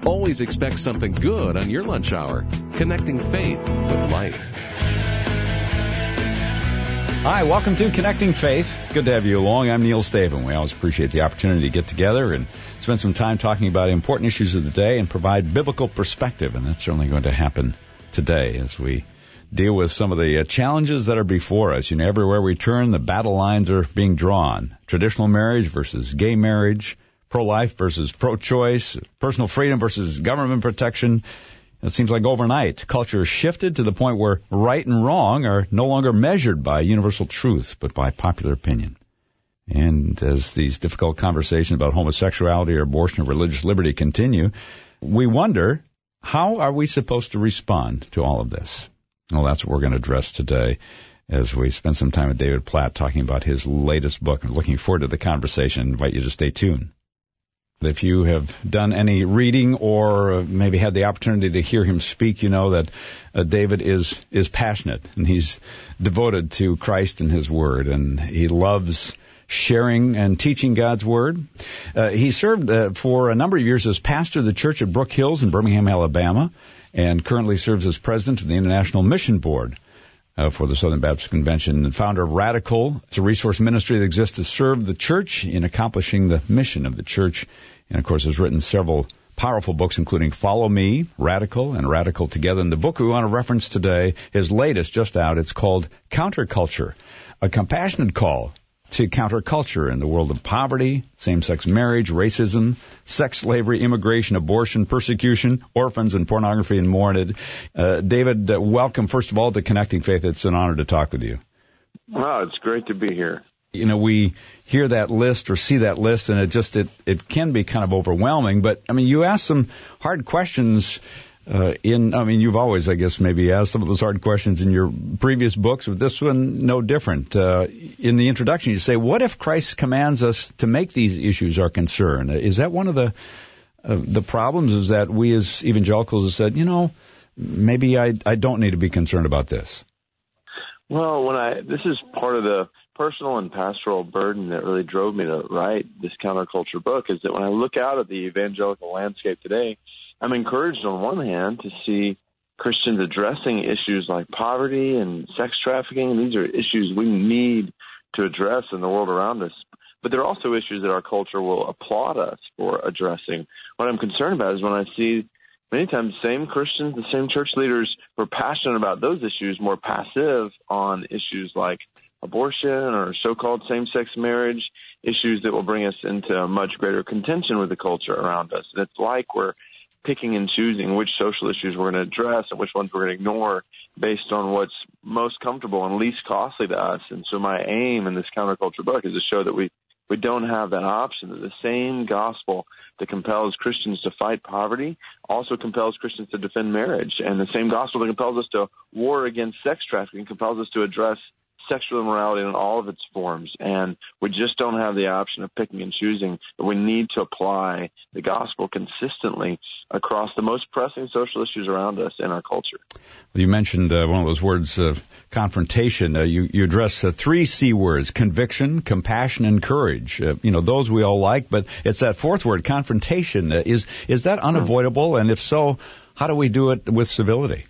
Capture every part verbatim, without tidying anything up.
Always expect something good on your lunch hour. Connecting faith with life. Hi, welcome to Connecting Faith. Good to have you along. I'm Neil Stavin. We always appreciate the opportunity to get together and spend some time talking about important issues of the day and provide biblical perspective. And that's certainly going to happen today as we deal with some of the uh, challenges that are before us. You know, everywhere we turn, the battle lines are being drawn. Traditional marriage versus gay marriage, pro-life versus pro-choice, personal freedom versus government protection. It seems like overnight, culture has shifted to the point where right and wrong are no longer measured by universal truth, but by popular opinion. And as these difficult conversations about homosexuality or abortion or religious liberty continue, we wonder, how are we supposed to respond to all of this? Well, that's what we're going to address today as we spend some time with David Platt talking about his latest book. I'm looking forward to the conversation. I invite you to stay tuned. If you have done any reading or maybe had the opportunity to hear him speak, you know that uh, David is, is passionate and he's devoted to Christ and his word, and he loves sharing and teaching God's word. Uh, he served uh, for a number of years as pastor of the church at Brook Hills in Birmingham, Alabama, and currently serves as president of the International Mission Board uh, for the Southern Baptist Convention, and founder of Radical. It's a resource ministry that exists to serve the church in accomplishing the mission of the church. And, of course, has written several powerful books, including Follow Me, Radical, and Radical Together. And the book we want to reference today, his latest, just out, it's called Counterculture, a compassionate call to counterculture in the world of poverty, same-sex marriage, racism, sex slavery, immigration, abortion, persecution, orphans, and pornography, and more. And uh, David, uh, welcome, first of all, to Connecting Faith. It's an honor to talk with you. Wow, it's great to be here. You know, we hear that list or see that list, and it just, it, it can be kind of overwhelming. But, I mean, you ask some hard questions uh, in, I mean, you've always, I guess, maybe asked some of those hard questions in your previous books, but this one, no different. Uh, in the introduction, you say, what if Christ commands us to make these issues our concern? Is that one of the uh, the problems, is that we as evangelicals have said, you know, maybe I, I don't need to be concerned about this? Well, when I, this is part of the personal and pastoral burden that really drove me to write this counterculture book, is that when I look out at the evangelical landscape today, I'm encouraged on one hand to see Christians addressing issues like poverty and sex trafficking. These are issues we need to address in the world around us. But they're also issues that our culture will applaud us for addressing. What I'm concerned about is when I see many times the same Christians, the same church leaders who are passionate about those issues, more passive on issues like abortion or so-called same-sex marriage, issues that will bring us into a much greater contention with the culture around us. And it's like we're picking and choosing which social issues we're going to address and which ones we're going to ignore based on what's most comfortable and least costly to us. And so my aim in this counterculture book is to show that we, we don't have that option, that the same gospel that compels Christians to fight poverty also compels Christians to defend marriage. And the same gospel that compels us to war against sex trafficking compels us to address sexual immorality in all of its forms. And we just don't have the option of picking and choosing, but we need to apply the gospel consistently across the most pressing social issues around us in our culture. Well, you mentioned uh, one of those words, uh, confrontation. Uh, you, you address uh, three C words: conviction, compassion, and courage. Uh, you know, those we all like, but it's that fourth word, confrontation. Uh, is, is that unavoidable? And if so, how do we do it with civility?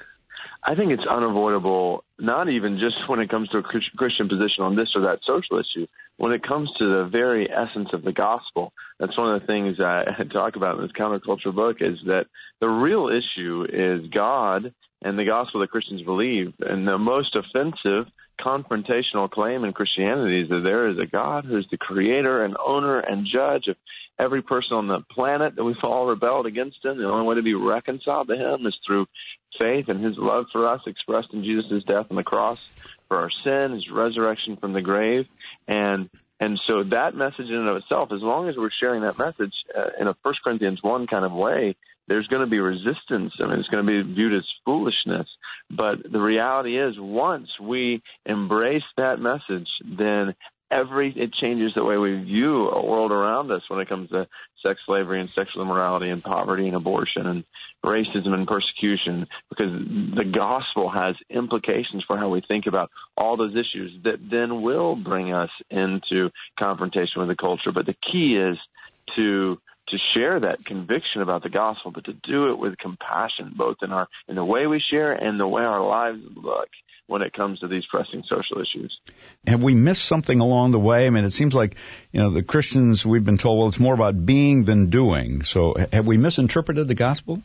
I think it's unavoidable, not even just when it comes to a Christian position on this or that social issue. When it comes to the very essence of the gospel, that's one of the things I talk about in this counterculture book, is that the real issue is God and the gospel that Christians believe. And the most offensive confrontational claim in Christianity is that there is a God who is the creator and owner and judge of every person on the planet, that we've all rebelled against him. The only way to be reconciled to him is through faith and his love for us expressed in Jesus' death on the cross for our sin, his resurrection from the grave. And and so that message in and of itself, as long as we're sharing that message uh, in a First Corinthians one kind of way, there's going to be resistance. I mean, it's going to be viewed as foolishness. But the reality is, once we embrace that message, then every it changes the way we view a world around us when it comes to sex slavery and sexual immorality and poverty and abortion and racism and persecution, because the gospel has implications for how we think about all those issues that then will bring us into confrontation with the culture. But the key is to to share that conviction about the gospel, but to do it with compassion, both in our in the way we share and the way our lives look when it comes to these pressing social issues. Have we missed something along the way? I mean, it seems like, you know, the Christians, we've been told, well, it's more about being than doing. So have we misinterpreted the gospel?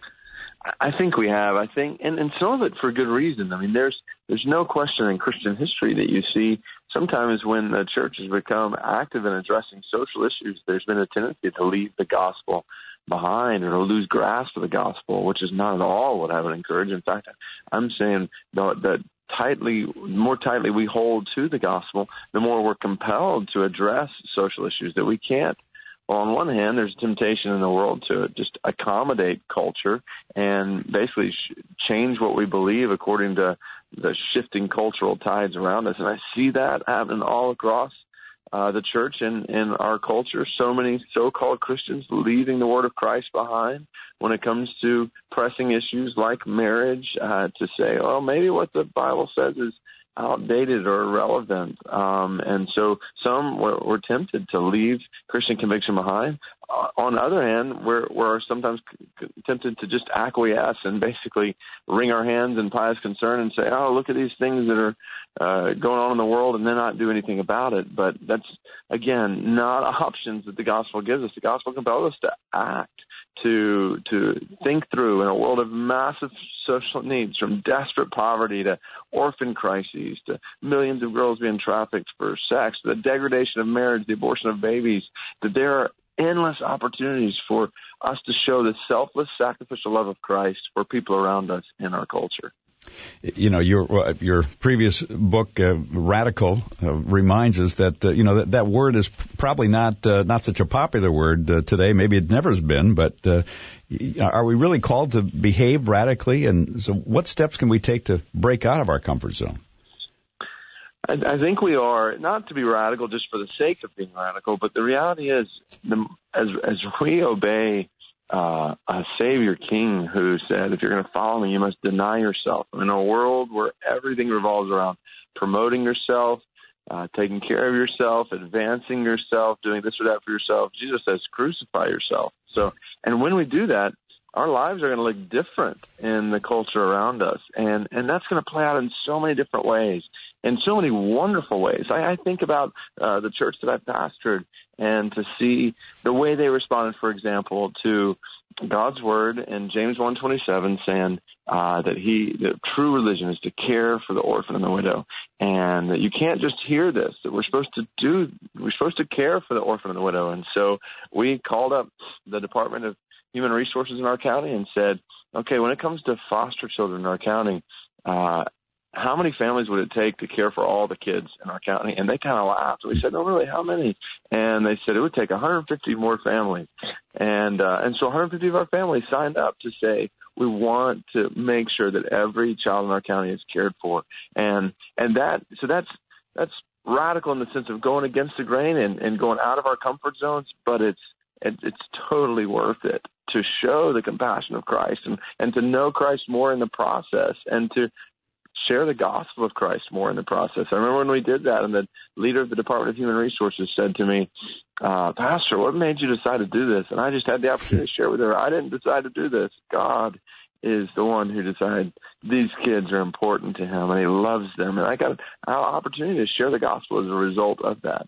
I think we have. I think, and, and some of it for good reason. I mean, there's there's no question in Christian history that you see sometimes when the church has become active in addressing social issues, there's been a tendency to leave the gospel behind or to lose grasp of the gospel, which is not at all what I would encourage. In fact, I'm saying that, that tightly, more tightly we hold to the gospel, the more we're compelled to address social issues that we can't. Well, on one hand, there's temptation in the world to just accommodate culture and basically sh- change what we believe according to the shifting cultural tides around us. And I see that happening all across uh, the church and in our culture. So many so-called Christians leaving the word of Christ behind when it comes to pressing issues like marriage, uh, to say, oh, maybe what the Bible says is outdated or irrelevant. Um, and so some were, were tempted to leave Christian conviction behind. Uh, on the other hand, we're, we're sometimes c- tempted to just acquiesce and basically wring our hands in pious concern and say, oh, look at these things that are uh, going on in the world, and then not do anything about it. But that's, again, not options that the gospel gives us. The gospel compels us to act, to to think through in a world of massive social needs, from desperate poverty to orphan crises to millions of girls being trafficked for sex, to the degradation of marriage, the abortion of babies, that there are endless opportunities for us to show the selfless, sacrificial love of Christ for people around us in our culture. You know, your your previous book, uh, Radical, uh, reminds us that uh, you know that, that word is probably not uh, not such a popular word uh, today. Maybe it never has been, but uh, are we really called to behave radically? And so, what steps can we take to break out of our comfort zone? I, I think we are, not to be radical just for the sake of being radical, but the reality is, the, as as we obey Uh, a Savior King who said, if you're going to follow me, you must deny yourself. In a world where everything revolves around promoting yourself, uh, taking care of yourself, advancing yourself, doing this or that for yourself, Jesus says, crucify yourself. So, and when we do that, our lives are going to look different in the culture around us. And, and that's going to play out in so many different ways, in so many wonderful ways. I, I think about uh, the church that I've pastored, and to see the way they responded, for example, to God's word in James one twenty-seven, saying uh, that he, that true religion is to care for the orphan and the widow, and that you can't just hear this, that we're supposed to do, we're supposed to care for the orphan and the widow. And so we called up the Department of Human Resources in our county and said, okay, when it comes to foster children in our county, uh, how many families would it take to care for all the kids in our county? And they kind of laughed. We said, no, really, how many? And they said it would take one hundred fifty more families. And uh, and so one hundred fifty of our families signed up to say, we want to make sure that every child in our county is cared for. And and that so that's that's radical in the sense of going against the grain and, and going out of our comfort zones, but it's it, it's totally worth it to show the compassion of Christ and, and to know Christ more in the process, and to share the gospel of Christ more in the process. I remember when we did that, and the leader of the Department of Human Resources said to me, uh, Pastor, what made you decide to do this? And I just had the opportunity to share with her. I didn't decide to do this. God is the one who decided these kids are important to him, and he loves them. And I got an opportunity to share the gospel as a result of that.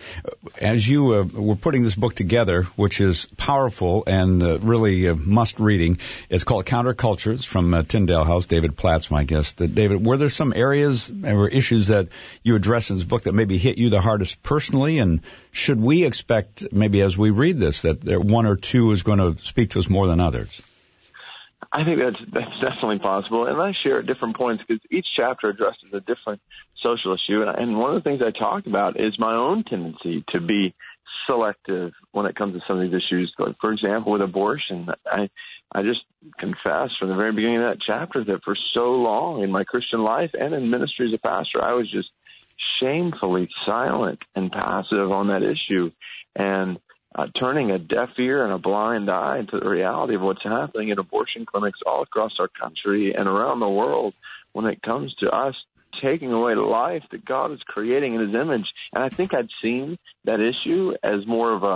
As you uh, were putting this book together, which is powerful and uh, really uh, must-reading, it's called Countercultures from uh, Tyndale House. David Platt's my guest. Uh, David, were there some areas or issues that you address in this book that maybe hit you the hardest personally? And should we expect, maybe as we read this, that there, one or two is going to speak to us more than others? I think that's that's definitely possible, and I share at different points because each chapter addresses a different social issue. And, and one of the things I talk about is my own tendency to be selective when it comes to some of these issues. Like, for example, with abortion, I I just confess from the very beginning of that chapter that for so long in my Christian life and in ministry as a pastor, I was just shamefully silent and passive on that issue, and Uh, turning a deaf ear and a blind eye to the reality of what's happening in abortion clinics all across our country and around the world when it comes to us taking away life that God is creating in his image. And I think I'd seen that issue as more of a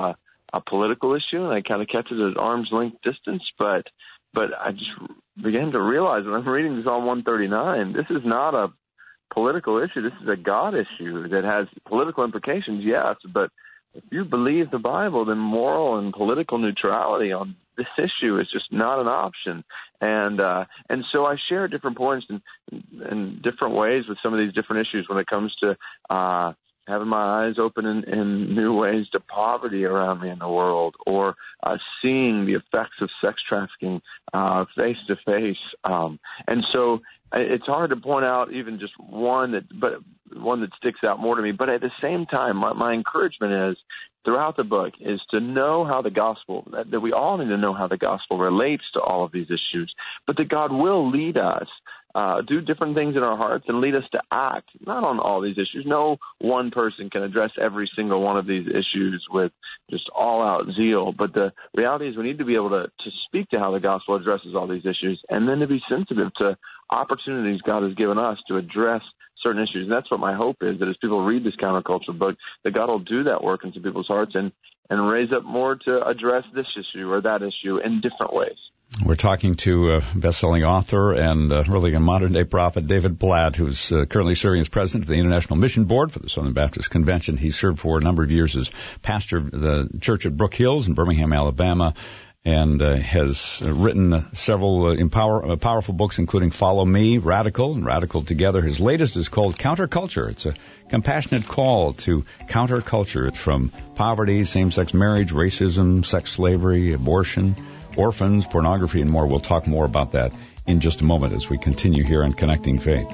a political issue, and I kind of kept it at arm's length distance. But but I just began to realize when I'm reading Psalm one thirty-nine, this is not a political issue. This is a God issue that has political implications, yes, but if you believe the Bible, then moral and political neutrality on this issue is just not an option. And uh, and so I share different points in, in different ways with some of these different issues when it comes to uh, having my eyes open in, in new ways to poverty around me in the world, or uh, seeing the effects of sex trafficking uh, face to face. Um, and so it's hard to point out even just one that, but one that sticks out more to me. But at the same time, my, my encouragement is throughout the book is to know how the gospel, that, that we all need to know how the gospel relates to all of these issues, but that God will lead us, uh, do different things in our hearts and lead us to act, not on all these issues. No one person can address every single one of these issues with just all out zeal. But the reality is we need to be able to, to speak to how the gospel addresses all these issues, and then to be sensitive to opportunities God has given us to address certain issues. And that's what my hope is, that as people read this counterculture book, that God will do that work into people's hearts and, and raise up more to address this issue or that issue in different ways. We're talking to a best-selling author and uh, really a modern-day prophet, David Platt, who's uh, currently serving as president of the International Mission Board for the Southern Baptist Convention. He served for a number of years as pastor of the church at Brook Hills in Birmingham, Alabama, and uh, has written uh, several uh, empower, uh, powerful books, including Follow Me, Radical, and Radical Together. His latest is called Counterculture. It's a compassionate call to counterculture. It's from poverty, same-sex marriage, racism, sex slavery, abortion, orphans, pornography, and more. We'll talk more about that in just a moment as we continue here on Connecting Faith.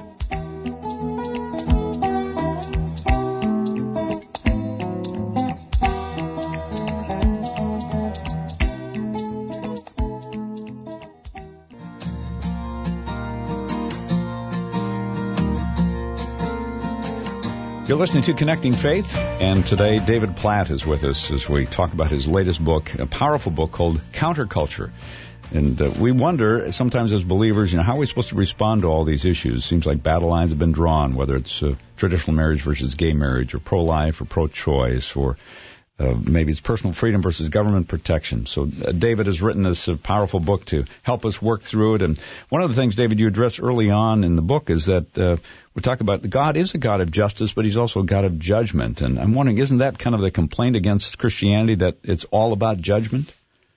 You're listening to Connecting Faith, and today David Platt is with us as we talk about his latest book, a powerful book called Counterculture. And uh, we wonder, sometimes as believers, you know, how are we supposed to respond to all these issues? Seems like battle lines have been drawn, whether it's uh, traditional marriage versus gay marriage, or pro-life or pro-choice, or uh, maybe it's personal freedom versus government protection. So uh, David has written this uh, powerful book to help us work through it. And one of the things, David, you address early on in the book is that uh, we talk about God is a God of justice, but he's also a God of judgment. And I'm wondering, isn't that kind of the complaint against Christianity, that it's all about judgment?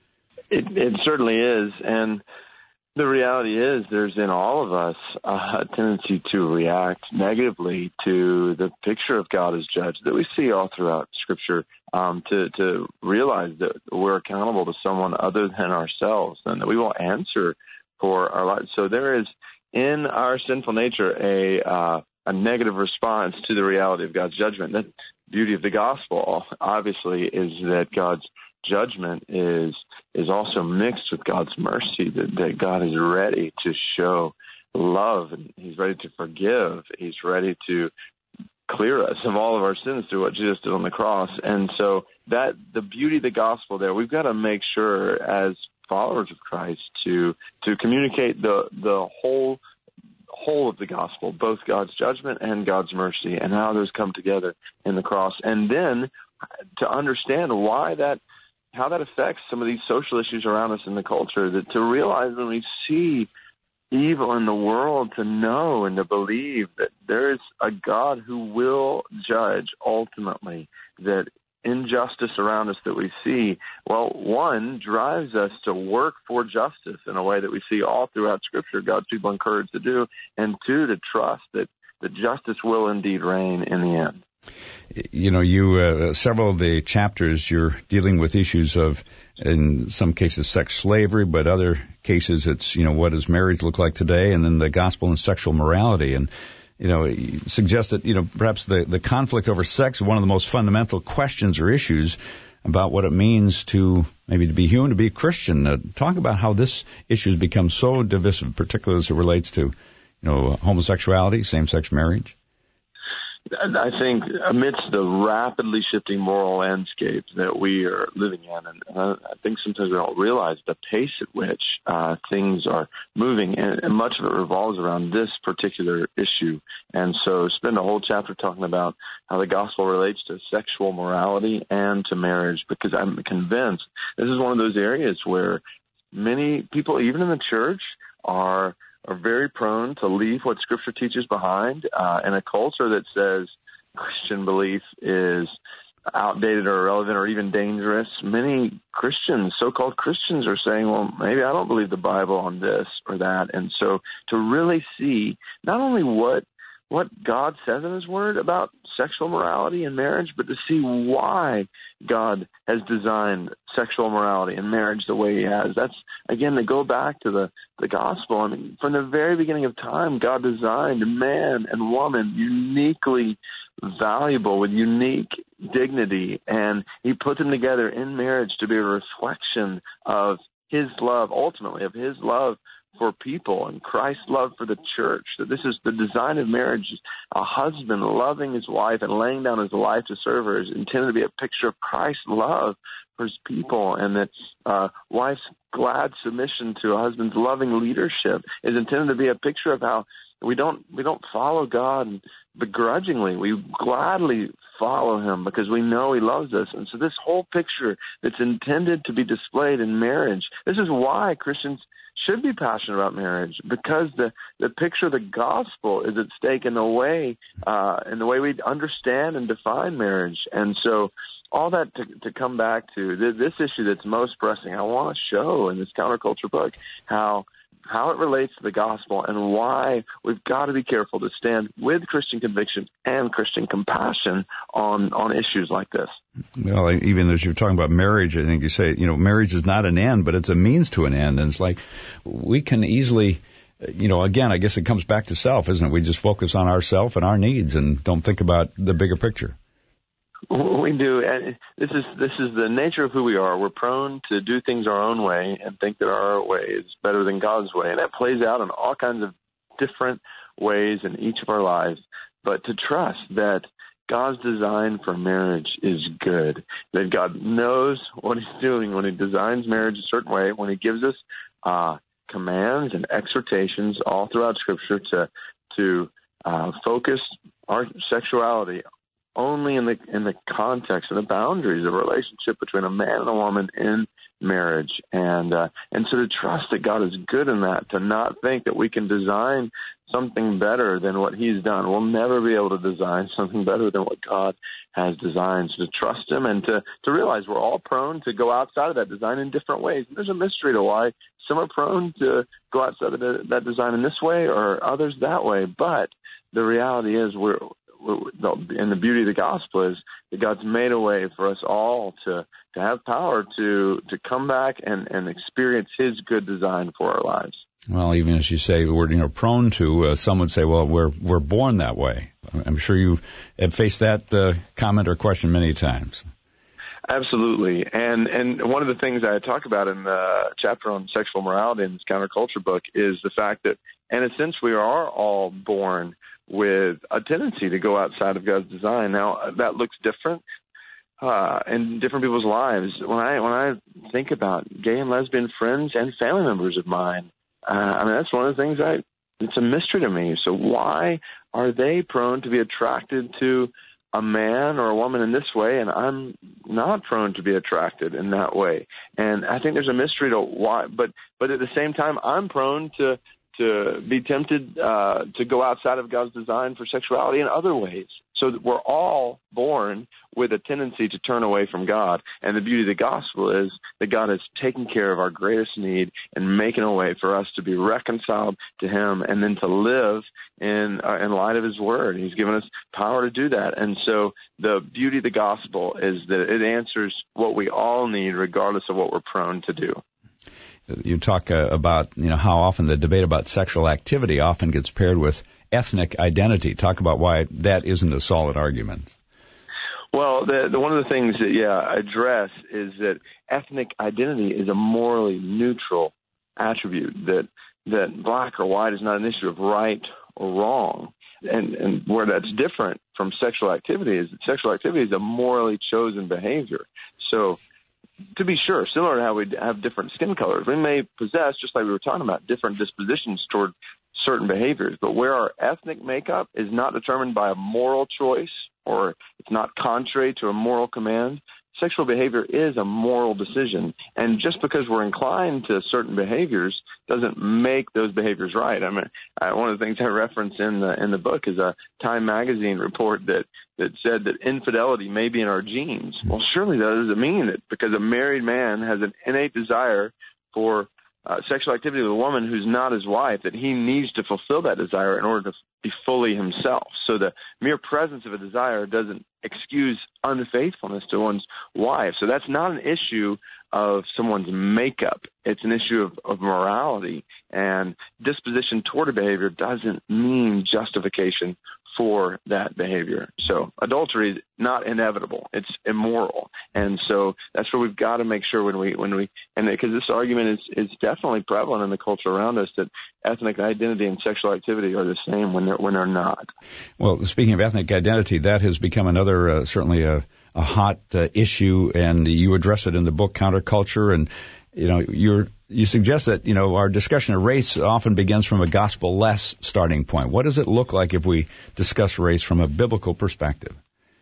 It, it certainly is. And the reality is there's in all of us a tendency to react negatively to the picture of God as judge that we see all throughout Scripture, um, to, to realize that we're accountable to someone other than ourselves and that we will answer for our lives. So there is in our sinful nature a uh, a negative response to the reality of God's judgment. The beauty of the gospel, obviously, is that God's judgment is is also mixed with God's mercy, that, that God is ready to show love, and he's ready to forgive. He's ready to clear us of all of our sins through what Jesus did on the cross. And so that the beauty of the gospel there, we've got to make sure as followers of Christ to to communicate the the whole whole of the gospel, both God's judgment and God's mercy, and how those come together in the cross. And then to understand why that how that affects some of these social issues around us in the culture, that to realize when we see evil in the world, to know and to believe that there is a God who will judge ultimately, that injustice around us that we see, well, one, drives us to work for justice in a way that we see all throughout Scripture, God's people encouraged to do, and two, to trust that, that justice will indeed reign in the end. You know, you uh, several of the chapters you're dealing with issues of, in some cases, sex slavery, but other cases it's, you know, what does marriage look like today, and then the gospel and sexual morality. And, you know, you suggest that, you know, perhaps the, the conflict over sex is one of the most fundamental questions or issues about what it means to maybe to be human, to be a Christian. Uh, talk about how this issue has become so divisive, particularly as it relates to, you know, homosexuality, same-sex marriage. I think amidst the rapidly shifting moral landscape that we are living in, and I think sometimes we don't realize the pace at which uh, things are moving, and, and much of it revolves around this particular issue. And so spend a whole chapter talking about how the gospel relates to sexual morality and to marriage, because I'm convinced this is one of those areas where many people, even in the church, are are very prone to leave what Scripture teaches behind uh, in a culture that says Christian belief is outdated or irrelevant or even dangerous. Many Christians, so-called Christians, are saying, well, maybe I don't believe the Bible on this or that. And so to really see not only what what God says in His Word about sexual morality and marriage, but to see why God has designed sexual morality and marriage the way He has. That's, again, to go back to the, the gospel. I mean, from the very beginning of time, God designed man and woman uniquely valuable with unique dignity, and He put them together in marriage to be a reflection of His love, ultimately, of His love for people and Christ's love for the church. That this is the design of marriage. A husband loving his wife and laying down his life to serve her is intended to be a picture of Christ's love for His people, and that uh, wife's glad submission to a husband's loving leadership is intended to be a picture of how we don't we don't follow God begrudgingly. We gladly follow Him because we know He loves us. And so this whole picture that's intended to be displayed in marriage, this is why Christians should be passionate about marriage, because the, the picture of the gospel is at stake in the way uh, in the way we understand and define marriage. And so all that to, to come back to th- this issue that's most pressing, I want to show in this counterculture book how how it relates to the gospel and why we've got to be careful to stand with Christian conviction and Christian compassion on, on issues like this. Well, even as you're talking about marriage, I think you say, you know, marriage is not an end, but it's a means to an end. And it's like we can easily, you know, again, I guess it comes back to self, isn't it? We just focus on ourself and our needs and don't think about the bigger picture. We do, and this is this is the nature of who we are. We're prone to do things our own way and think that our way is better than God's way, and that plays out in all kinds of different ways in each of our lives. But to trust that God's design for marriage is good, that God knows what He's doing when He designs marriage a certain way, when He gives us uh, commands and exhortations all throughout Scripture to to uh, focus our sexuality only in the in the context and the boundaries of a relationship between a man and a woman in marriage, and uh, and so to trust that God is good in that, to not think that we can design something better than what He's done. We'll never be able to design something better than what God has designed. So to trust Him and to to realize we're all prone to go outside of that design in different ways. There's a mystery to why some are prone to go outside of the, that design in this way or others that way, but the reality is we're and the beauty of the gospel is that God's made a way for us all to, to have power to, to come back and, and experience His good design for our lives. Well, even as you say the word, you know, prone to, uh, some would say, well, we're we're born that way. I'm sure you have faced that uh, comment or question many times. Absolutely. And and one of the things I talk about in the chapter on sexual morality in this counterculture book is the fact that, in a sense, we are all born with a tendency to go outside of God's design. Now, that looks different uh, in different people's lives. When I when I think about gay and lesbian friends and family members of mine, uh, I mean, that's one of the things I, it's a mystery to me. So why are they prone to be attracted to a man or a woman in this way, and I'm not prone to be attracted in that way? And I think there's a mystery to why, but but at the same time, I'm prone to to be tempted uh, to go outside of God's design for sexuality in other ways. So that we're all born with a tendency to turn away from God. And the beauty of the gospel is that God has taken care of our greatest need and making a way for us to be reconciled to Him and then to live in uh, in light of His Word. He's given us power to do that. And so the beauty of the gospel is that it answers what we all need regardless of what we're prone to do. You talk uh, about, you know, how often the debate about sexual activity often gets paired with ethnic identity. Talk about why that isn't a solid argument. Well, the, the, one of the things that, yeah, I address is that ethnic identity is a morally neutral attribute, that that black or white is not an issue of right or wrong. And, and where that's different from sexual activity is that sexual activity is a morally chosen behavior. So, to be sure, similar to how we have different skin colors, we may possess, just like we were talking about, different dispositions toward certain behaviors. But where our ethnic makeup is not determined by a moral choice, or it's not contrary to a moral command, sexual behavior is a moral decision. And just because we're inclined to certain behaviors doesn't make those behaviors right. I mean, I, one of the things I reference in the in the book is a Time magazine report that, that said that infidelity may be in our genes. Well, surely that doesn't mean that because a married man has an innate desire for uh, sexual activity with a woman who's not his wife, that he needs to fulfill that desire in order to be fully himself. So the mere presence of a desire doesn't excuse unfaithfulness to one's wife. So that's not an issue of someone's makeup. It's an issue of, of morality. And disposition toward a behavior doesn't mean justification for that behavior. So adultery is not inevitable. It's immoral. And so that's where we've got to make sure when we, when we, and because this argument is, is definitely prevalent in the culture around us, that ethnic identity and sexual activity are the same when they're, when they're not. Well, speaking of ethnic identity, that has become another, uh, certainly a, a hot uh, issue, and you address it in the book Counterculture. And, you know, you're, you suggest that, you know, our discussion of race often begins from a gospel-less starting point. What does it look like if we discuss race from a biblical perspective?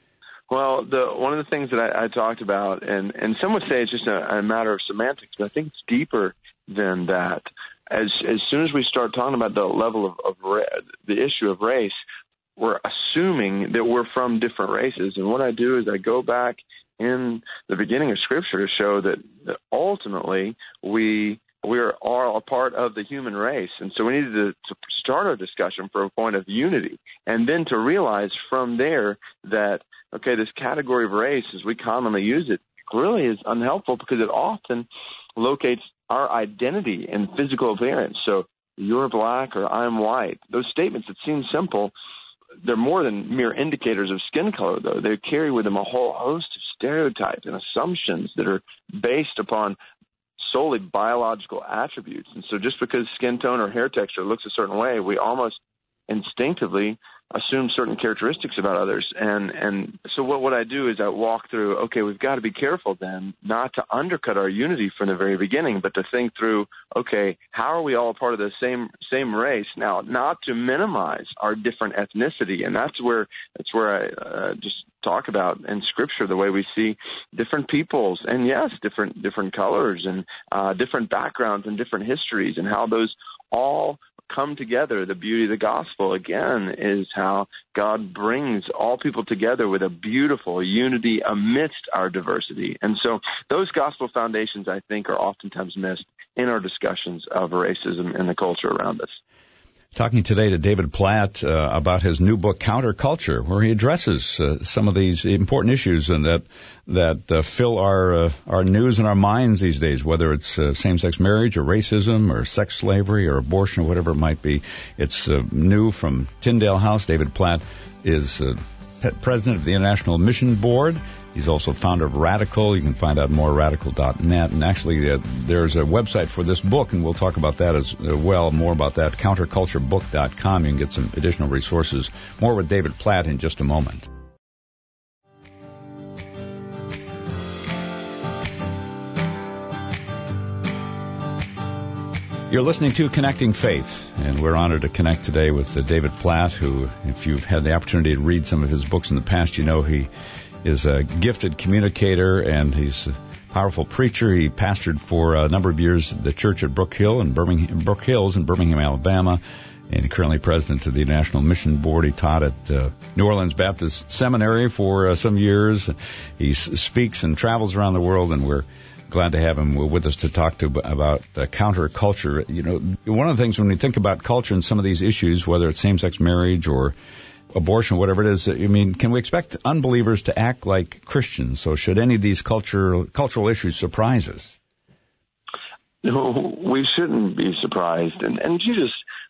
Well, the, one of the things that I, I talked about, and, and some would say it's just a, a matter of semantics, but I think it's deeper than that. As as soon as we start talking about the level of, of ra- the issue of race, we're assuming that we're from different races. And what I do is I go back in the beginning of Scripture to show that, that ultimately we we are all a part of the human race. And so we needed to, to start our discussion from a point of unity, and then to realize from there that, okay, this category of race, as we commonly use it, really is unhelpful because it often locates our identity in physical appearance. So you're black or I'm white. Those statements that seem simple, they're more than mere indicators of skin color, though. They carry with them a whole host of stereotypes and assumptions that are based upon solely biological attributes. And so just because skin tone or hair texture looks a certain way, we almost instinctively assume certain characteristics about others. And, and so what, what I do is I walk through, okay, we've got to be careful then not to undercut our unity from the very beginning, but to think through, okay, how are we all a part of the same, same race? Now, not to minimize our different ethnicity. And that's where, that's where I uh, just talk about in Scripture, the way we see different peoples and, yes, different, different colors and uh, different backgrounds and different histories, and how those all come together. The beauty of the gospel, again, is how God brings all people together with a beautiful unity amidst our diversity. And so those gospel foundations, I think, are oftentimes missed in our discussions of racism and the culture around us. Talking today to David Platt uh, about his new book, Counterculture, where he addresses uh, some of these important issues and that that uh, fill our uh, our news and our minds these days, whether it's uh, same-sex marriage or racism or sex slavery or abortion or whatever it might be. It's uh, new from Tyndale House. David Platt is uh, president of the International Mission Board. He's also founder of Radical. You can find out more at radical dot net. And actually, uh, there's a website for this book, and we'll talk about that as uh, well, more about that, counterculture book dot com. You can get some additional resources. More with David Platt in just a moment. You're listening to Connecting Faith, and we're honored to connect today with uh, David Platt, who, if you've had the opportunity to read some of his books in the past, you know he is a gifted communicator, and he's a powerful preacher. He pastored for a number of years the church at Brook Hill in Birmingham, Brook Hills in Birmingham, Alabama, and currently president of the International Mission Board. He taught at uh, New Orleans Baptist Seminary for uh, some years. He s- speaks and travels around the world, and we're glad to have him with us to talk to about uh, counterculture. You know, one of the things when we think about culture and some of these issues, whether it's same-sex marriage or abortion, whatever it is, I mean, can we expect unbelievers to act like Christians? So should any of these cultural cultural issues surprise us? No, we shouldn't be surprised. And, and Jesus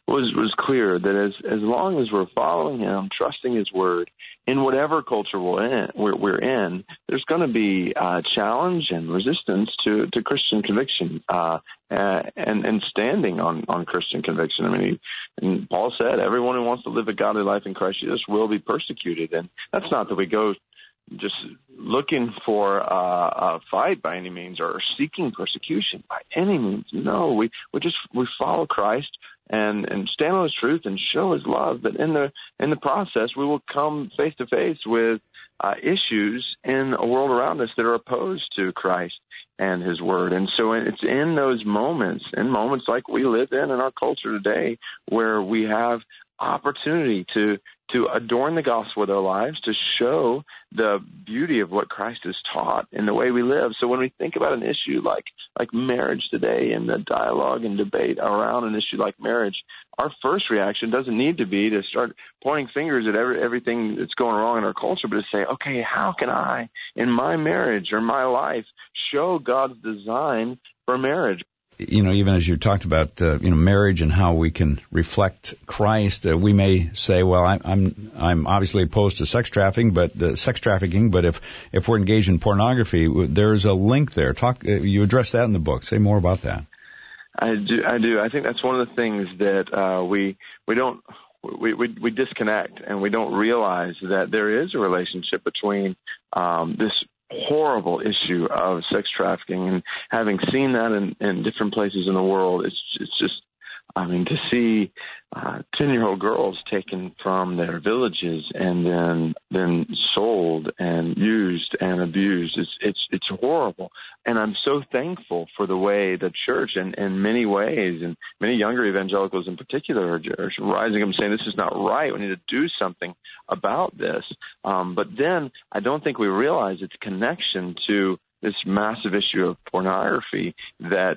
was was clear that as as long as we're following him, trusting his word, in whatever culture we're in, we're, we're in, there's going to be uh, challenge and resistance to, to Christian conviction uh, and and standing on, on Christian conviction. I mean, he, and Paul said, everyone who wants to live a godly life in Christ Jesus will be persecuted. And that's not that we go just looking for uh, a fight by any means or seeking persecution by any means. No, we, we just we follow Christ and, and stand on his truth and show his love. But in the in the process, we will come face to face with uh, issues in a world around us that are opposed to Christ and his word. And so it's in those moments, in moments like we live in in our culture today, where we have opportunity to to adorn the gospel with our lives, to show the beauty of what Christ has taught in the way we live. So when we think about an issue like like marriage today and the dialogue and debate around an issue like marriage, our first reaction doesn't need to be to start pointing fingers at every, everything that's going wrong in our culture, but to say, okay, how can I, in my marriage or my life, show God's design for marriage? You know, even as you talked about, uh, you know, marriage and how we can reflect Christ, uh, we may say, well, I, I'm I'm obviously opposed to sex trafficking, but uh, sex trafficking. But if if we're engaged in pornography, there's a link there. Talk. Uh, you address that in the book. Say more about that. I do. I do. I think that's one of the things that uh, we we don't we, we we disconnect, and we don't realize that there is a relationship between um, this horrible issue of sex trafficking, and having seen that in, in different places in the world, it's it's just, I mean, to see uh, ten-year-old girls taken from their villages and then then sold and used and abused, it's it's it's horrible. And I'm so thankful for the way the church, and in many ways, and many younger evangelicals in particular, are, are rising up and saying this is not right. We need to do something about this. Um, but then I don't think we realize its connection to this massive issue of pornography that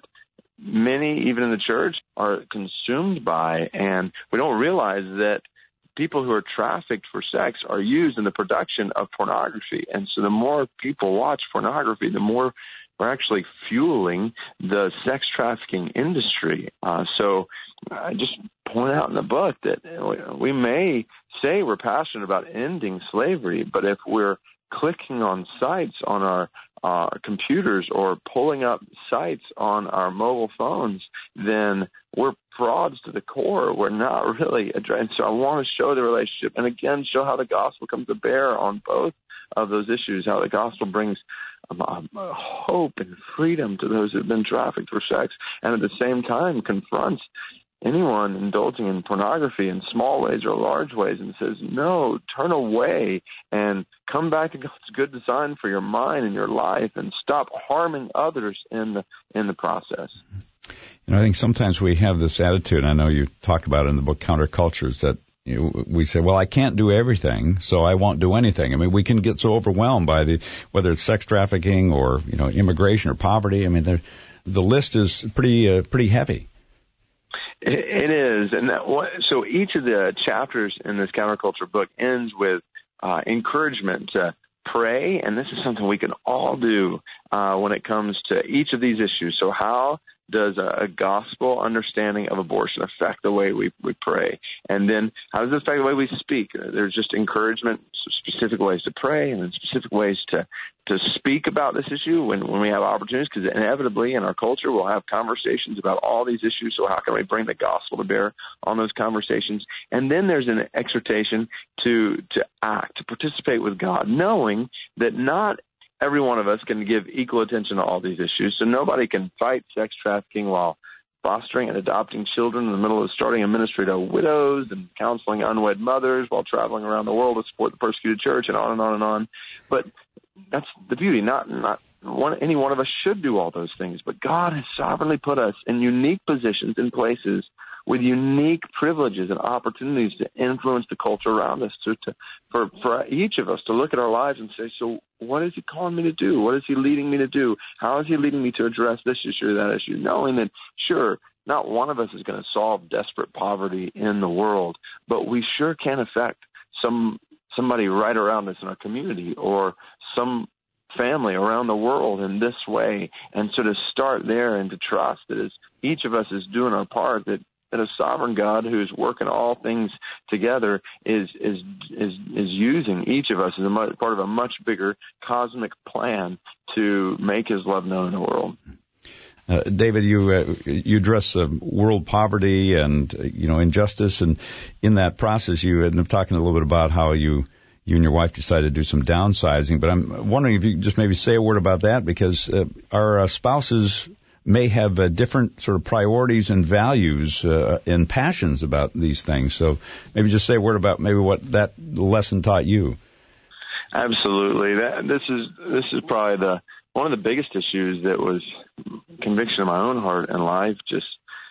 many, even in the church, are consumed by, and we don't realize that people who are trafficked for sex are used in the production of pornography. And so the more people watch pornography, the more we're actually fueling the sex trafficking industry. Uh, so I just point out in the book that we may say we're passionate about ending slavery, but if we're clicking on sites on our uh, computers or pulling up sites on our mobile phones, then we're frauds to the core. We're not really addressing. So I want to show the relationship, and again, show how the gospel comes to bear on both of those issues, how the gospel brings um, um, hope and freedom to those who have been trafficked for sex, and at the same time confronts anyone indulging in pornography in small ways or large ways and says, no, turn away and come back to God's good design for your mind and your life, and stop harming others in the in the process. You know, I think sometimes we have this attitude, and I know you talk about it in the book Countercultures, that you know, we say, well, I can't do everything, so I won't do anything. I mean, we can get so overwhelmed by the, whether it's sex trafficking or, you know, immigration or poverty. I mean, the list is pretty, uh, pretty heavy. It, it is. And that, so each of the chapters in this Counterculture book ends with uh, encouragement to pray. And this is something we can all do uh, when it comes to each of these issues. So how does a, a gospel understanding of abortion affect the way we, we pray? And then how does it affect the way we speak? There's just encouragement, specific ways to pray, and then specific ways to, to speak about this issue when, when we have opportunities, because inevitably in our culture we'll have conversations about all these issues. So how can we bring the gospel to bear on those conversations? And then there's an exhortation to, to act, to participate with God, knowing that not every one of us can give equal attention to all these issues. So nobody can fight sex trafficking while fostering and adopting children in the middle of starting a ministry to widows and counseling unwed mothers while traveling around the world to support the persecuted church, and on and on and on. But that's the beauty. Not not one, any one of us should do all those things, but God has sovereignly put us in unique positions in places with unique privileges and opportunities to influence the culture around us, to, to for, for each of us to look at our lives and say, so what is he calling me to do? What is he leading me to do? How is he leading me to address this issue or that issue? Knowing that, sure, not one of us is going to solve desperate poverty in the world, but we sure can affect some somebody right around us in our community, or some family around the world in this way. And so to start there and to trust that as each of us is doing our part, that that a sovereign God who's working all things together is is is is using each of us as a much, part of a much bigger cosmic plan to make His love known in the world. Uh, David, you uh, you address uh, world poverty and uh, you know injustice, and in that process, you ended up talking a little bit about how you you and your wife decided to do some downsizing. But I'm wondering if you could just maybe say a word about that, because uh, our uh, spouses may have uh, different sort of priorities and values uh, and passions about these things. So maybe just say a word about maybe what that lesson taught you. Absolutely. That, this is this is probably the one of the biggest issues that was conviction in my own heart and life. Just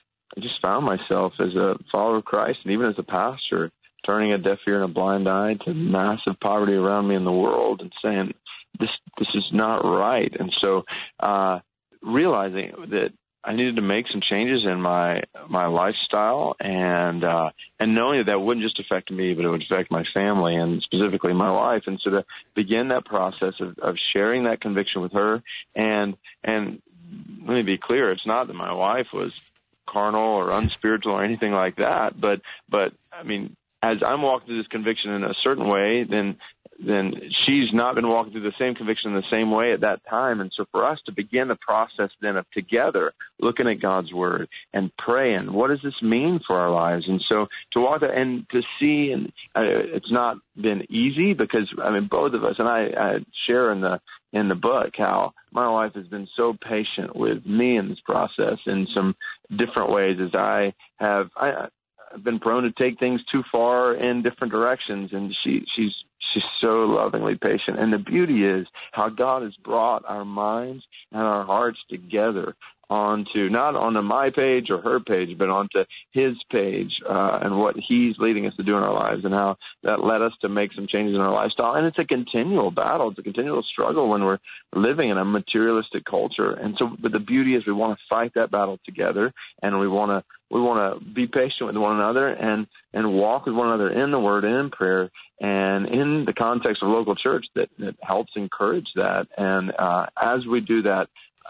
I just found myself as a follower of Christ, and even as a pastor, turning a deaf ear and a blind eye to massive poverty around me in the world, and saying this this is not right. And so, uh, realizing that I needed to make some changes in my my lifestyle, and uh, and knowing that that wouldn't just affect me, but it would affect my family and specifically my wife. And so to begin that process of, of sharing that conviction with her, and and let me be clear, it's not that my wife was carnal or unspiritual or anything like that, but but I mean, as I'm walking through this conviction in a certain way, then then she's not been walking through the same conviction in the same way at that time. And so for us to begin the process then of together looking at God's Word and praying, what does this mean for our lives? And so to walk that and to see, and uh, it's not been easy, because, I mean, both of us, and I, I share in the in the book how my wife has been so patient with me in this process in some different ways, as I have I, I've been prone to take things too far in different directions, and she she's She's so lovingly patient. And the beauty is how God has brought our minds and our hearts together onto, not onto my page or her page, but onto His page, uh, and what He's leading us to do in our lives, and how that led us to make some changes in our lifestyle. And it's a continual battle. It's a continual struggle when we're living in a materialistic culture. And so, but the beauty is we want to fight that battle together, and we want to We want to be patient with one another and, and walk with one another in the Word and in prayer, and in the context of local church that, that helps encourage that. And uh, as we do that,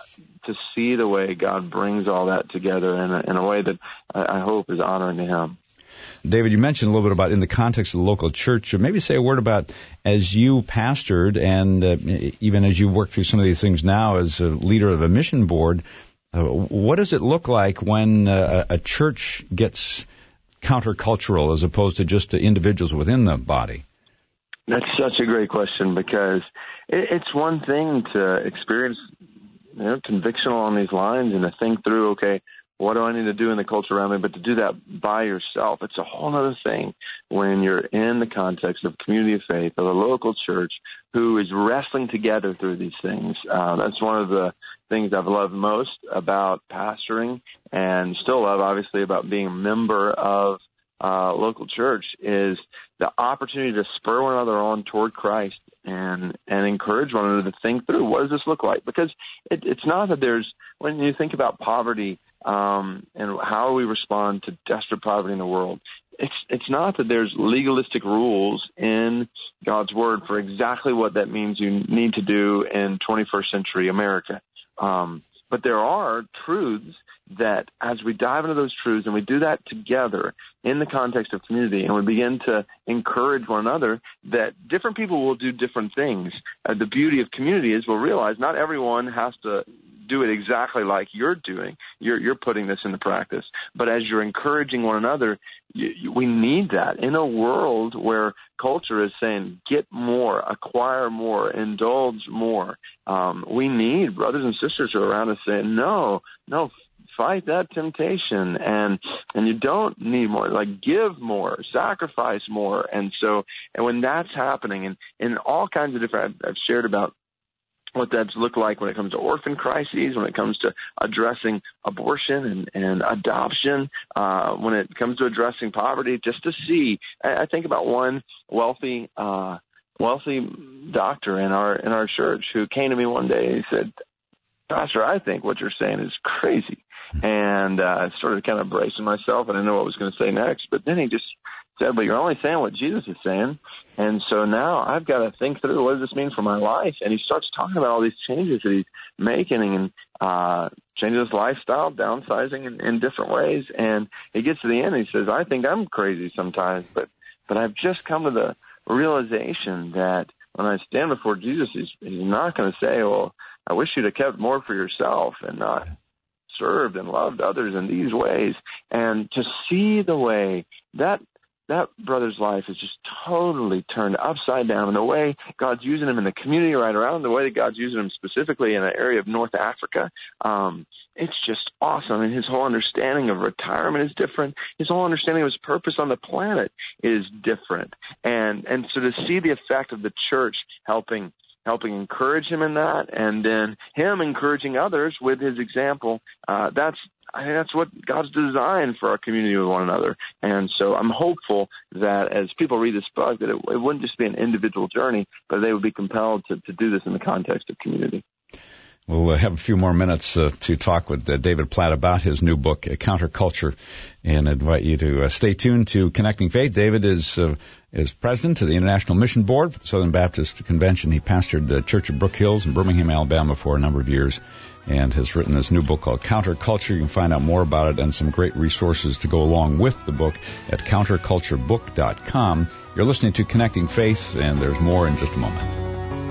to see the way God brings all that together in a, in a way that I, I hope is honoring to Him. David, you mentioned a little bit about in the context of the local church. Maybe say a word about, as you pastored and uh, even as you work through some of these things now as a leader of a mission board, Uh, what does it look like when uh, a church gets countercultural as opposed to just to individuals within the body? That's such a great question, because it, it's one thing to experience, you know, conviction along these lines and to think through, okay, what do I need to do in the culture around me? But to do that by yourself, it's a whole other thing when you're in the context of community of faith, of a local church who is wrestling together through these things. Uh, that's one of the things I've loved most about pastoring, and still love, obviously, about being a member of uh, local church, is the opportunity to spur one another on toward Christ and and encourage one another to think through, what does this look like? Because it, it's not that there's, when you think about poverty um, and how we respond to desperate poverty in the world, it's it's not that there's legalistic rules in God's Word for exactly what that means you need to do in twenty-first century America. Um, but there are truths that, as we dive into those truths and we do that together in the context of community, and we begin to encourage one another, that different people will do different things. Uh, the beauty of community is we'll realize not everyone has to do it exactly like you're doing. You're, you're putting this into practice. But as you're encouraging one another, you, you, we need that in a world where culture is saying, get more, acquire more, indulge more. Um, we need brothers and sisters who are around us saying, no, no, fight that temptation, and and you don't need more. Like, give more, sacrifice more. And so, and when that's happening, and in all kinds of different, I've, I've shared about what that's looked like when it comes to orphan crises, when it comes to addressing abortion and, and adoption, uh, when it comes to addressing poverty, just to see. I, I think about one wealthy, uh, wealthy doctor in our in our church who came to me one day and he said, "Pastor, I think what you're saying is crazy." And uh, I started kind of bracing myself. I didn't know what I was going to say next. But then he just said, but you're only saying what Jesus is saying. And so now I've got to think through, what does this mean for my life? And he starts talking about all these changes that he's making and uh, changing his lifestyle, downsizing in, in different ways. And he gets to the end and he says, I think I'm crazy sometimes, but, but I've just come to the realization that when I stand before Jesus, he's, he's not going to say, well, I wish you'd have kept more for yourself and not served and loved others in these ways. And to see the way that that brother's life is just totally turned upside down, and the way God's using him in the community right around, the way that God's using him specifically in an area of North Africa, um, it's just awesome. I mean, his whole understanding of retirement is different. His whole understanding of his purpose on the planet is different. And and so to see the effect of the church helping helping encourage him in that, and then him encouraging others with his example, uh, that's I think that's what God's designed for our community with one another. And so I'm hopeful that as people read this book, that it, it wouldn't just be an individual journey, but they would be compelled to, to do this in the context of community. We'll uh, have a few more minutes uh, to talk with uh, David Platt about his new book, uh, Counterculture, and I invite you to uh, stay tuned to Connecting Faith. David is uh, is president of the International Mission Board for the Southern Baptist Convention. He pastored the Church of Brook Hills in Birmingham, Alabama for a number of years, and has written this new book called Counterculture. You can find out more about it and some great resources to go along with the book at counterculture book dot com. You're listening to Connecting Faith, and there's more in just a moment.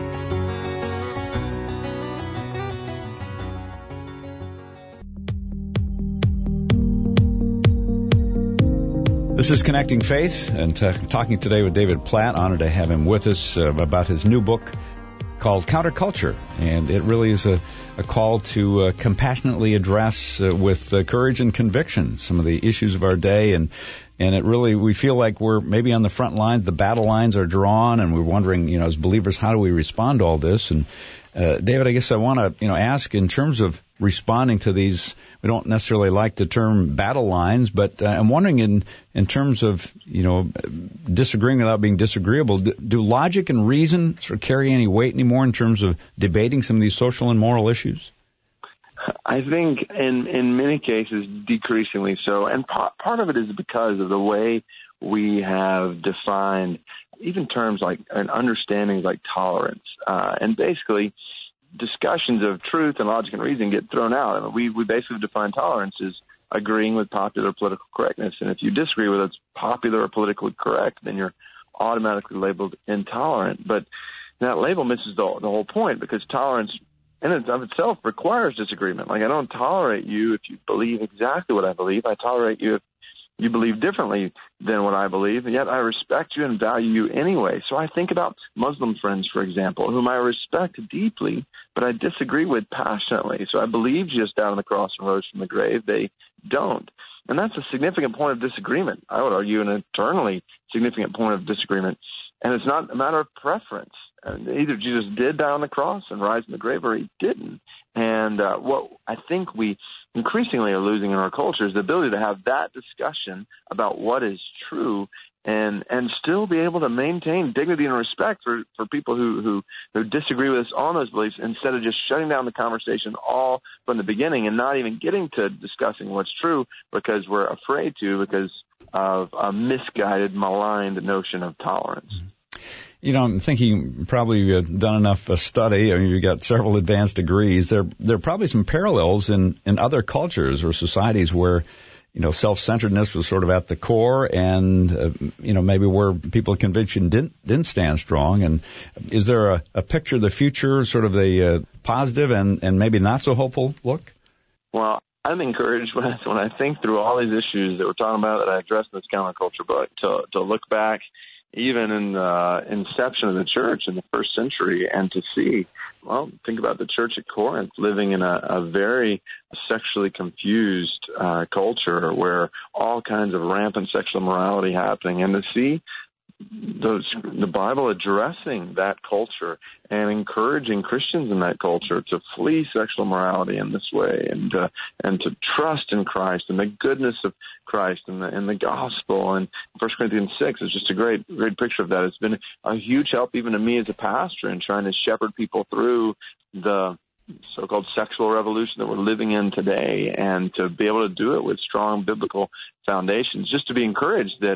This is Connecting Faith, and t- talking today with David Platt. Honored to have him with us uh, about his new book called Counterculture, and it really is a, a call to uh, compassionately address uh, with uh, courage and conviction some of the issues of our day, and and it really, we feel like we're maybe on the front lines, the battle lines are drawn, and we're wondering, you know, as believers, how do we respond to all this? And uh, David, I guess I want to, you know, ask in terms of responding to these. We don't necessarily like the term battle lines, but uh, I'm wondering in in terms of, you know, disagreeing without being disagreeable, do, do logic and reason sort of carry any weight anymore in terms of debating some of these social and moral issues? I think in in many cases decreasingly so, and part, part of it is because of the way we have defined even terms like and understandings like tolerance, uh, and basically discussions of truth and logic and reason get thrown out. I mean, we, we basically define tolerance as agreeing with popular political correctness. And if you disagree with what's popular or politically correct, then you're automatically labeled intolerant. But that label misses the, the whole point, because tolerance in and of itself requires disagreement. Like, I don't tolerate you if you believe exactly what I believe. I tolerate you if you believe differently than what I believe, and yet I respect you and value you anyway. So I think about Muslim friends, for example, whom I respect deeply, but I disagree with passionately. So I believe Jesus died on the cross and rose from the grave. They don't. And that's a significant point of disagreement. I would argue an eternally significant point of disagreement. And it's not a matter of preference. And either Jesus did die on the cross and rise from the grave, or he didn't. And uh, what I think we increasingly are losing in our culture is the ability to have that discussion about what is true, and and still be able to maintain dignity and respect for, for people who, who, who disagree with us on those beliefs, instead of just shutting down the conversation all from the beginning and not even getting to discussing what's true because we're afraid to, because of a misguided, maligned notion of tolerance. You know, I'm thinking probably you've done enough uh, study. I mean, you've got several advanced degrees. There, there are probably some parallels in, in other cultures or societies where, you know, self-centeredness was sort of at the core, and, uh, you know, maybe where people of conviction didn't, didn't stand strong. And is there a, a picture of the future, sort of a uh, positive and, and maybe not so hopeful look? Well, I'm encouraged when I, when I think through all these issues that we're talking about that I addressed in this counterculture book, to, to look back even in the inception of the church in the first century, and to see, well, think about the church at Corinth living in a, a very sexually confused uh, culture where all kinds of rampant sexual immorality happening, and to see those, the Bible addressing that culture and encouraging Christians in that culture to flee sexual morality in this way, and uh, and to trust in Christ and the goodness of Christ and the, and the gospel. And First Corinthians six is just a great great picture of that. It's been a huge help even to me as a pastor in trying to shepherd people through the so-called sexual revolution that we're living in today, and to be able to do it with strong biblical foundations, just to be encouraged that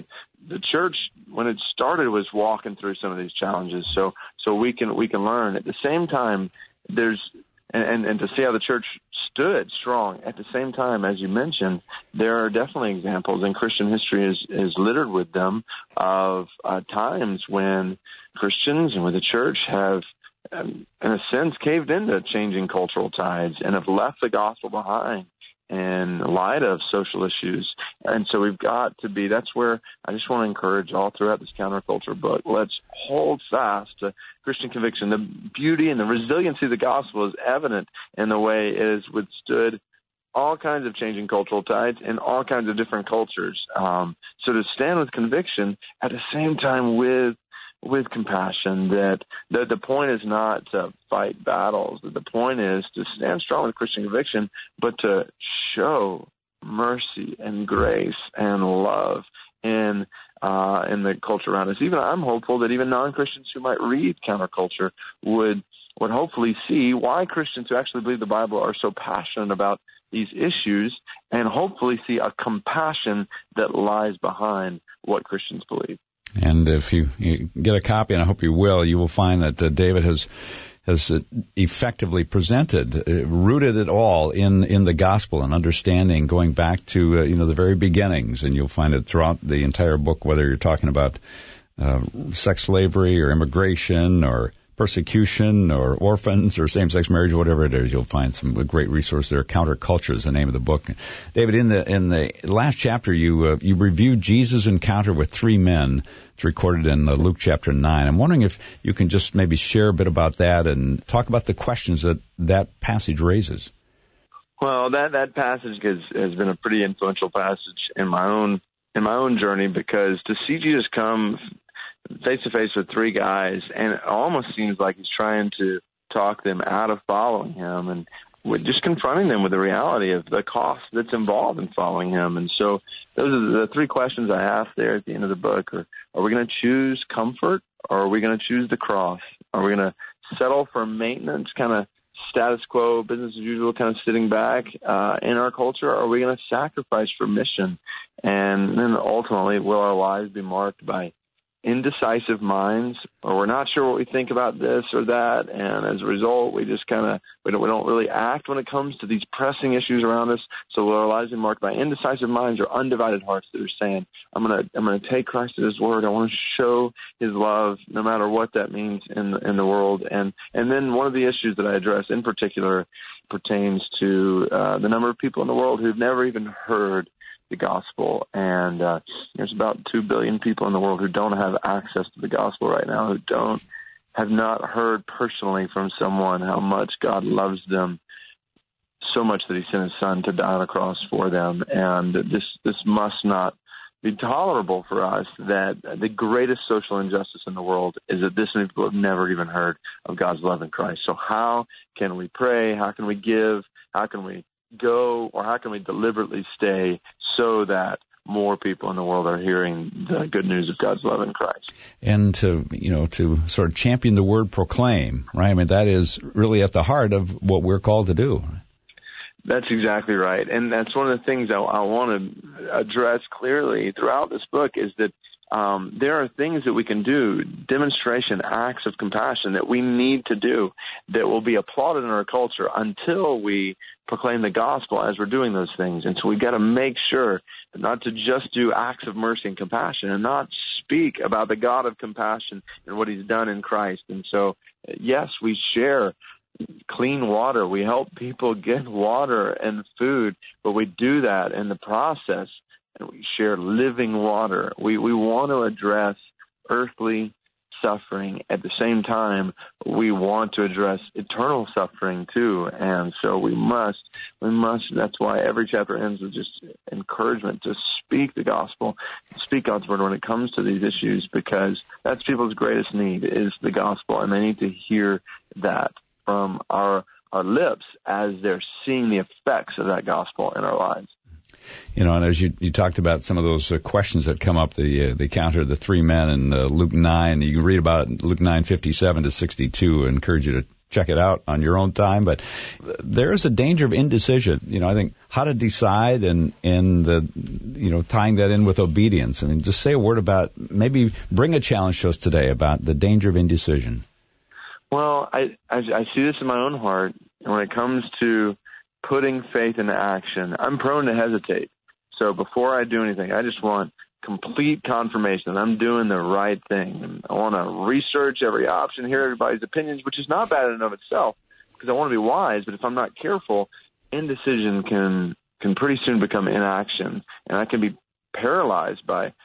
the church, when it started, was walking through some of these challenges. So, so we can we can learn. At the same time, there's and, and, and to see how the church stood strong. At the same time, as you mentioned, there are definitely examples, and Christian history is, is littered with them, of uh, times when Christians and with the church have, um, in a sense, caved into changing cultural tides and have left the gospel behind in light of social issues. And so we've got to be, that's where I just want to encourage all throughout this counterculture book, let's hold fast to Christian conviction. The beauty and the resiliency of the gospel is evident in the way it has withstood all kinds of changing cultural tides in all kinds of different cultures. Um, so to stand with conviction at the same time with with compassion, that the, the point is not to fight battles. The point is to stand strong with Christian conviction, but to show mercy and grace and love in uh, in the culture around us. Even I'm hopeful that even non-Christians who might read counterculture would would hopefully see why Christians who actually believe the Bible are so passionate about these issues, and hopefully see a compassion that lies behind what Christians believe. And if you, you get a copy, and I hope you will, you will find that uh, David has has uh, effectively presented, uh, rooted it all in, in the gospel and understanding, going back to uh, you know the very beginnings. And you'll find it throughout the entire book, whether you're talking about uh, sex slavery or immigration or persecution or orphans or same-sex marriage, whatever it is. You'll find some great resources there. Counterculture is the name of the book. David, in the in the last chapter, you uh, you reviewed Jesus' encounter with three men. It's recorded in uh, Luke chapter nine. I'm wondering if you can just maybe share a bit about that and talk about the questions that that passage raises. Well, that that passage has, has been a pretty influential passage in my own in my own journey, because to see Jesus come face to face with three guys, and it almost seems like he's trying to talk them out of following him, and with just confronting them with the reality of the cost that's involved in following him. And so those are the three questions I ask there at the end of the book. Are, are we going to choose comfort, or are we going to choose the cross? Are we going to settle for maintenance, kind of status quo, business as usual, kind of sitting back uh, in our culture? Or are we going to sacrifice for mission? And then ultimately, will our lives be marked by indecisive minds, or we're not sure what we think about this or that, and as a result, we just kind of we don't, we don't really act when it comes to these pressing issues around us. So our lives are marked by indecisive minds or undivided hearts that are saying, "I'm gonna I'm gonna take Christ at His word. I want to show His love, no matter what that means in the, in the world." And and then one of the issues that I address in particular pertains to uh, the number of people in the world who've never even heard the gospel, and uh, there's about two billion people in the world who don't have access to the gospel right now, who don't have not heard personally from someone how much God loves them, so much that He sent His Son to die on a cross for them. And this this must not be tolerable for us, that the greatest social injustice in the world is that this many people have never even heard of God's love in Christ. So how can we pray? How can we give? How can we go, or how can we deliberately stay so that more people in the world are hearing the good news of God's love in Christ? And to, you know, to sort of champion the word proclaim, right? I mean, that is really at the heart of what we're called to do. That's exactly right. And that's one of the things I, I want to address clearly throughout this book, is that Um, there are things that we can do, demonstration, acts of compassion that we need to do that will be applauded in our culture until we proclaim the gospel as we're doing those things. And so we've got to make sure not to just do acts of mercy and compassion and not speak about the God of compassion and what He's done in Christ. And so, yes, we share clean water. We help people get water and food, but we do that in the process, and we share living water. We we want to address earthly suffering. At the same time, we want to address eternal suffering too. And so we must, we must, that's why every chapter ends with just encouragement to speak the gospel, speak God's word when it comes to these issues, because that's people's greatest need, is the gospel. And they need to hear that from our, our lips as they're seeing the effects of that gospel in our lives. You know, and as you, you talked about some of those uh, questions that come up, the uh, the encounter of the three men in uh, Luke nine, you can read about it in Luke nine fifty-seven to sixty-two. I encourage you to check it out on your own time. But there is a danger of indecision. You know, I think how to decide and, and the, you know, tying that in with obedience. I mean, just say a word about, maybe bring a challenge to us today about the danger of indecision. Well, I, I, I see this in my own heart. And when it comes to putting faith into action, I'm prone to hesitate. So before I do anything, I just want complete confirmation that I'm doing the right thing. And I want to research every option, hear everybody's opinions, which is not bad in and of itself because I want to be wise. But if I'm not careful, indecision can can pretty soon become inaction, and I can be paralyzed by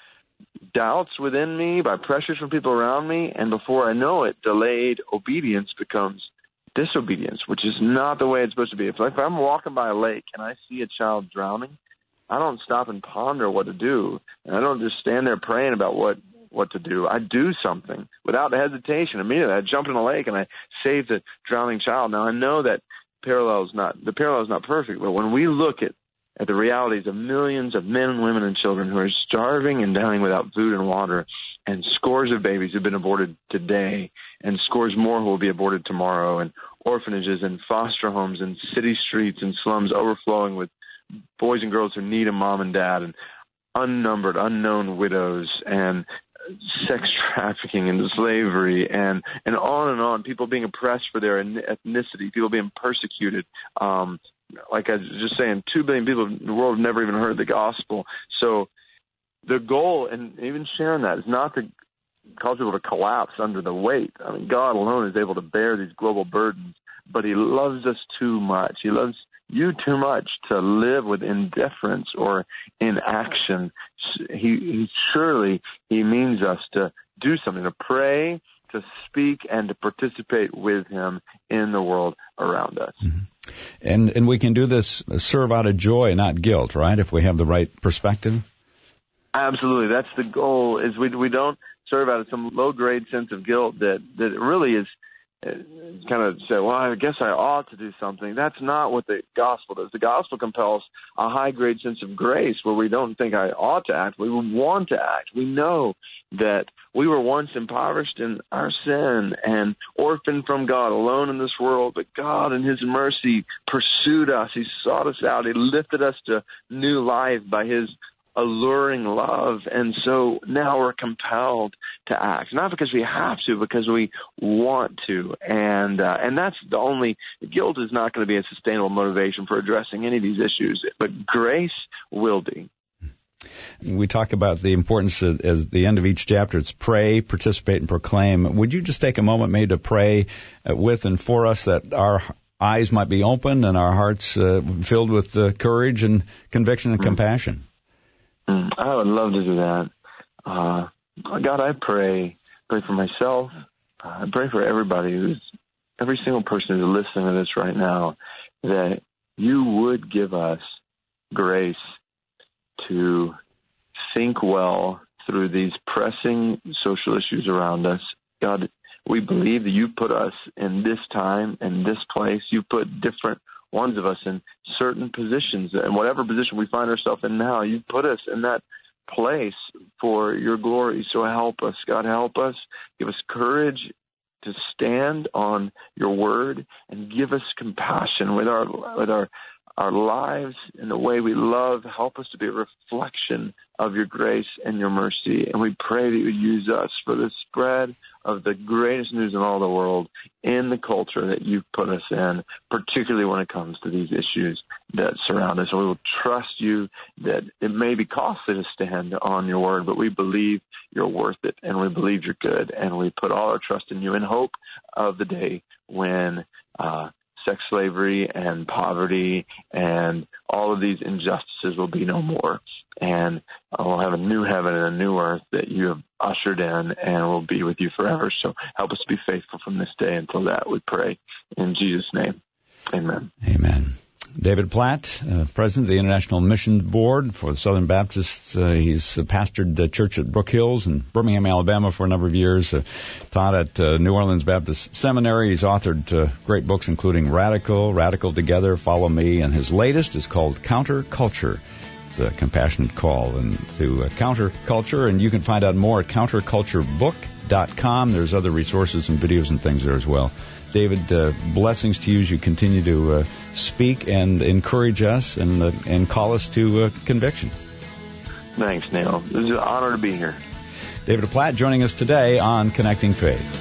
doubts within me, by pressures from people around me, and before I know it, delayed obedience becomes disobedience, which is not the way it's supposed to be. If, if I'm walking by a lake and I see a child drowning, I don't stop and ponder what to do, and I don't just stand there praying about what, what to do. I do something without hesitation. Immediately, I jump in the lake and I save the drowning child. Now, I know that parallel is not the parallel is not perfect, but when we look at at the realities of millions of men and women and children who are starving and dying without food and water, and scores of babies who've been aborted today, and scores more who will be aborted tomorrow, and orphanages and foster homes and city streets and slums overflowing with boys and girls who need a mom and dad, and unnumbered, unknown widows, and sex trafficking and slavery, and, and on and on, people being oppressed for their ethnicity, people being persecuted, um, like I was just saying, two billion people in the world have never even heard the gospel. So the goal, and even sharing that, is not to cause people to collapse under the weight. I mean, God alone is able to bear these global burdens, but he loves us too much. He loves you too much to live with indifference or inaction. He, he surely he means us to do something, to pray, to speak, and to participate with him in the world around us. Mm-hmm. And and we can do this, serve out of joy, not guilt, right, if we have the right perspective? Absolutely. That's the goal, is we we don't serve out of some low-grade sense of guilt that, that really is uh, kind of say, well, I guess I ought to do something. That's not what the gospel does. The gospel compels a high-grade sense of grace where we don't think I ought to act. We want to act. We know that we were once impoverished in our sin and orphaned from God, alone in this world, but God in his mercy pursued us. He sought us out. He lifted us to new life by his alluring love, and so now we're compelled to act, not because we have to, because we want to, and uh, and that's the only, guilt is not going to be a sustainable motivation for addressing any of these issues, but grace will be. We talk about the importance of, as the end of each chapter, it's pray, participate, and proclaim. Would you just take a moment maybe to pray uh, with and for us, that our eyes might be open and our hearts uh, filled with uh, courage and conviction and mm. compassion? Mm, I would love to do that. Uh, God, I pray, pray for myself. Uh, I pray for everybody who's, every single person who's listening to this right now, that you would give us grace to think well through these pressing social issues around us. God, we believe that you put us in this time and this place. You put different ones of us in certain positions, and whatever position we find ourselves in now, you put us in that place for your glory. So help us, God, help us. Give us courage to stand on your word, and give us compassion with our with our our lives and the way we love. Help us to be a reflection of your grace and your mercy. And we pray that you would use us for the spread of the greatest news in all the world in the culture that you've put us in, particularly when it comes to these issues that surround us. And we will trust you that it may be costly to stand on your word, but we believe you're worth it, and we believe you're good, and we put all our trust in you in hope of the day when uh sex slavery and poverty and all of these injustices will be no more. And we'll have a new heaven and a new earth that you have ushered in, and we'll be with you forever. So help us to be faithful from this day until that, we pray. In Jesus' name, amen. Amen. David Platt, uh, President of the International Mission Board for the Southern Baptists. Uh, he's uh, pastored the church at Brook Hills in Birmingham, Alabama for a number of years, uh, taught at uh, New Orleans Baptist Seminary. He's authored uh, great books including Radical, Radical Together, Follow Me, and his latest is called Counter Culture. It's a compassionate call and to uh, counter culture, and you can find out more at counterculturebook dot com. There's other resources and videos and things there as well. David, uh, blessings to you as you continue to uh, speak and encourage us and uh, and call us to uh, conviction. Thanks, Neil. It was an honor to be here. David Platt joining us today on Connecting Faith.